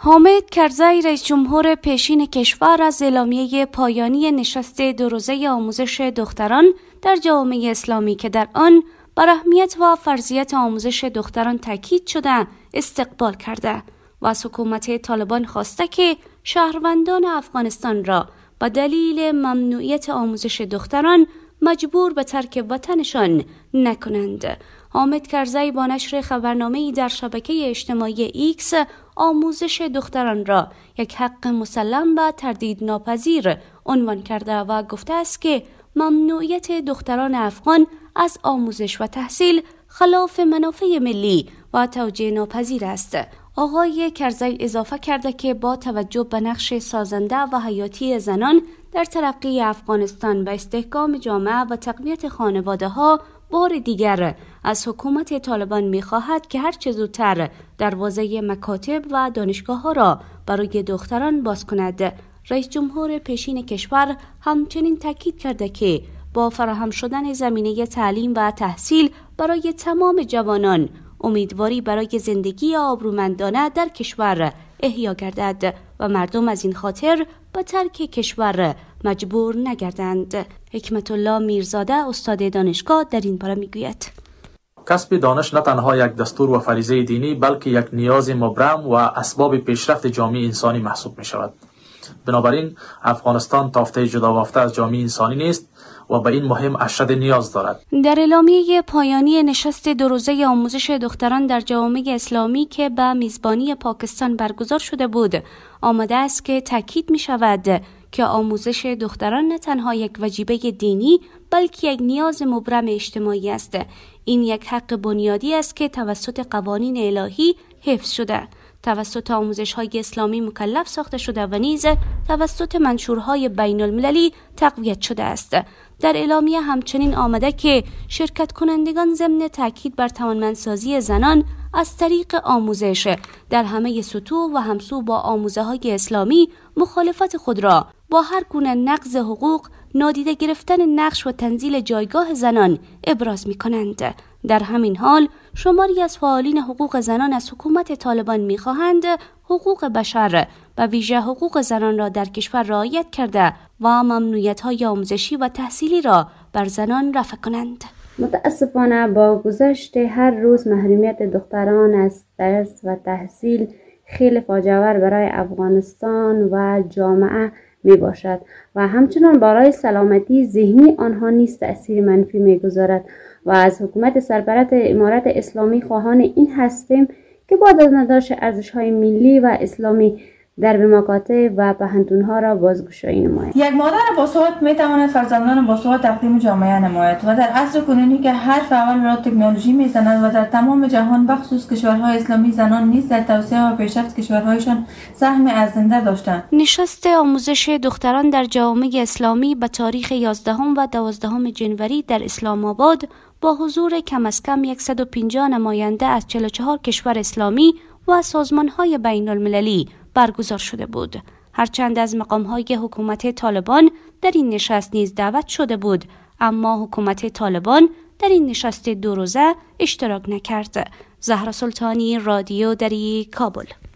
حامد کرزی رئیس جمهور پیشین کشور از اعلامیه پایانی نشست دوروزه آموزش دختران در جامعه اسلامی که در آن بر اهمیت و فرضیت آموزش دختران تاکید شده استقبال کرده و از حکومت طالبان خواسته که شهروندان افغانستان را به دلیل ممنوعیت آموزش دختران مجبور به ترک وطنشان نکنند. حامد کرزی با نشر خبرنامه‌ای در شبکه اجتماعی ایکس آموزش دختران را یک حق مسلم و تردید ناپذیر عنوان کرده و گفته است که ممنوعیت دختران افغان از آموزش و تحصیل خلاف منافع ملی و توجیه ناپذیر است. آقای کرزی اضافه کرده که با توجه به نقش سازنده و حیاتی زنان در ترقی افغانستان و استحکام جامعه و تقویت خانواده‌ها، بار دیگر از حکومت طالبان می‌خواهد که هرچه زودتر دروازه مکاتب و دانشگاه‌ها را برای دختران باز کند. رئیس جمهور پیشین کشور همچنین تاکید کرده که با فراهم شدن زمینه تعلیم و تحصیل برای تمام جوانان، امیدواری برای زندگی آبرومندانه در کشور احیا گردد و مردم از این خاطر به ترک کشور مجبور نگردند. حکمت الله میرزاده، استاد دانشگاه، در این باره میگوید: کسب دانش نه تنها یک دستور و فریضه دینی بلکه یک نیاز مبرم و اسباب پیشرفت جامعه انسانی محسوب می شود. بنابراین افغانستان تافته جدابافته از جامعه انسانی نیست و به این مهم اشد نیاز دارد. در اعلامیه پایانی نشست دوروزه آموزش دختران در جامعه اسلامی که به میزبانی پاکستان برگزار شده بود، آمده است که تاکید می شود که آموزش دختران نه تنها یک وجیبه دینی بلکه یک نیاز مبرم اجتماعی است. این یک حق بنیادی است که توسط قوانین الهی حفظ شده، توسط آموزش‌های اسلامی مکلف ساخته شده و نیز توسط منشورهای بین المللی تقویت شده است. در اعلامیه همچنین آمده که شرکت کنندگان ضمن تاکید بر توانمندسازی زنان از طریق آموزش در همه سطوح و همسو با آموزه‌های اسلامی مخالفت خود را با هر گونه نقض حقوق، نادیده گرفتن نقش و تنزیل جایگاه زنان ابراز می‌کنند. در همین حال شماری از فعالین حقوق زنان از حکومت طالبان می‌خواهند حقوق بشر و ویژه حقوق زنان را در کشور رعایت کرده و ممنوعیت‌های آموزشی و تحصیلی را بر زنان رفع کنند. متاسفانه با گذشت هر روز محرومیت دختران از درس و تحصیل خیلی فاجعه‌آور برای افغانستان و جامعه می باشد و همچنان برای سلامتی ذهنی آنها نیز تأثیر منفی می گذارد و از حکومت سرپرست امارت اسلامی خواهان این هستیم که بعد از نداشت ارزش‌های ملی و اسلامی در مکاتب و پوهنتون‌ها را بازگشایی نماید. یک مادر باسواد می‌تواند فرزندان باسواد تقدیم جامعه نماید و در عصر کنونی که حرف اول را تکنولوژی می‌زند و در تمام جهان بخصوص کشورهای اسلامی زنان نیز در توسعه و پیشرفت کشورهایشان سهم ارزنده داشتند. نشست آموزش دختران در جامعه اسلامی به تاریخ 11 و 12 جنوری در اسلام آباد با حضور کم از کم 150 نماینده از 44 کشور اسلامی و سازمان‌های بین المللی برگزار شده بود. هرچند از مقام‌های حکومت طالبان در این نشست نیز دعوت شده بود، اما حکومت طالبان در این نشست دو روزه اشتراک نکرد. زهرا سلطانی، رادیو دری، کابل.